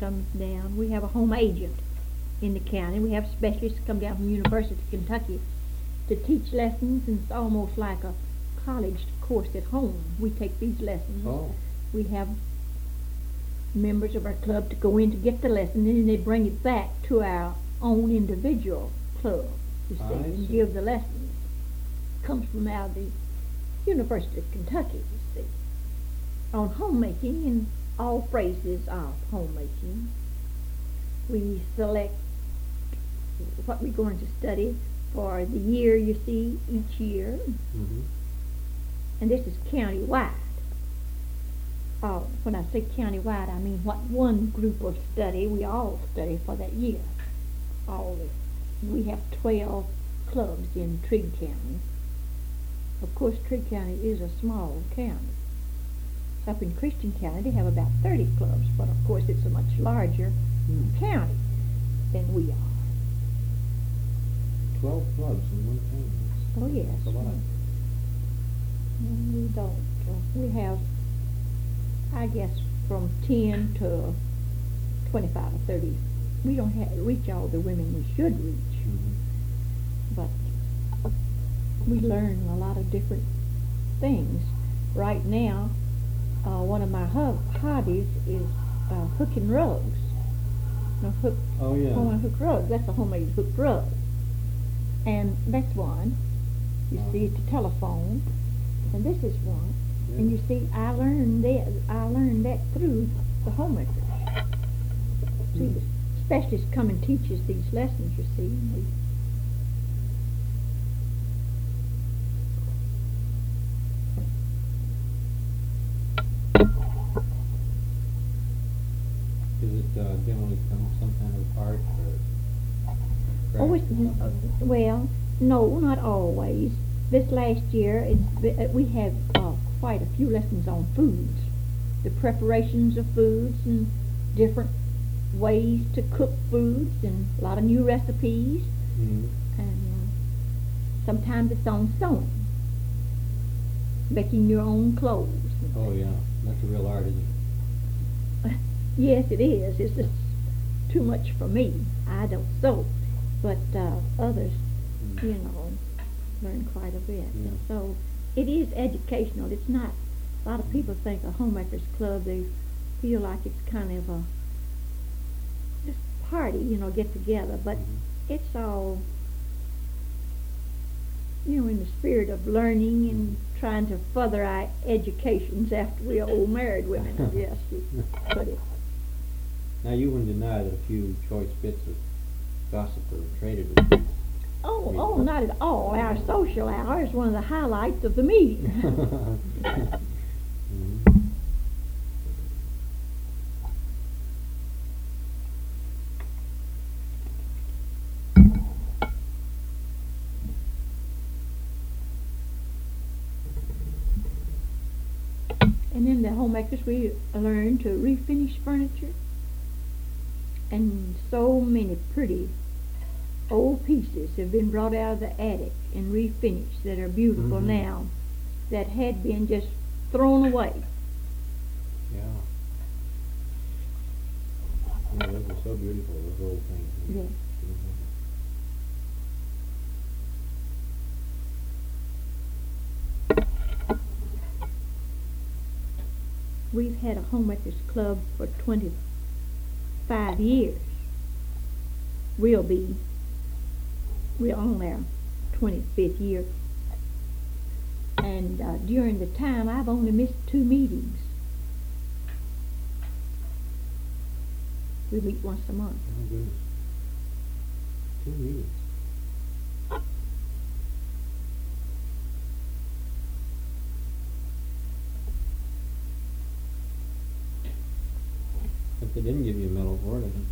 comes down. We have a home agent in the county. We have specialists come down from the University of Kentucky to teach lessons, and it's almost like a college course at home. We take these lessons. Oh. We have members of our club to go in to get the lesson, and then they bring it back to our own individual club, you see, and see. give the lessons. Comes from out of the University of Kentucky, you see. On homemaking and all phrases of homemaking, we select what we're going to study for the year, you see, each year. Mm-hmm. And this is county-wide. When I say county-wide, I mean what one group will study, we all study for that year. We have 12 clubs in Trigg County. Of course, Trigg County is a small county. Up in Christian County, they have about 30 clubs, but of course it's a much larger county than we are. 12 clubs in one county. Oh, yes. That's a lot. We don't. We have, I guess, from 10 to 25 or 30. We don't reach all the women we should reach, but we learn a lot of different things. Right now, one of my hobbies is hooking rugs. Oh, yeah. Hook rugs. That's a homemade hook rug. And that's one. You see, the telephone. And this is one. Yeah. And you see, I learned that through the homemakers. See, the specialists come and teach us these lessons, you see. Is it generally some kind of art or Oh, craft? well, no, not always. This last year, we had quite a few lessons on foods, the preparations of foods and different ways to cook foods and a lot of new recipes. Mm-hmm. And sometimes it's on sewing, making your own clothes. Oh, yeah. That's a real art, isn't it? Yes, it is. It's just too much for me. I don't sew, but others, learn quite a bit. Yeah. So it is educational. It's not. A lot of people think a homemakers club, they feel like it's kind of a just party, get together. But it's all, in the spirit of learning and trying to further our educations after we're old married women, I guess you put it. Now, you wouldn't deny that a few choice bits of gossip are traded with you. Oh, not at all. Our social hour is one of the highlights of the meeting. And in the homemakers, we learn to refinish furniture. And so many pretty old pieces have been brought out of the attic and refinished that are beautiful now, that had been just thrown away. Yeah. Yeah, those are so beautiful, those old things. Yes. We've had a homemakers club for 25 years. We're on our 25th year. And during the time, I've only missed 2 meetings. We meet once a month. Oh, goodness. 2 meetings. But they didn't give you a medal for it,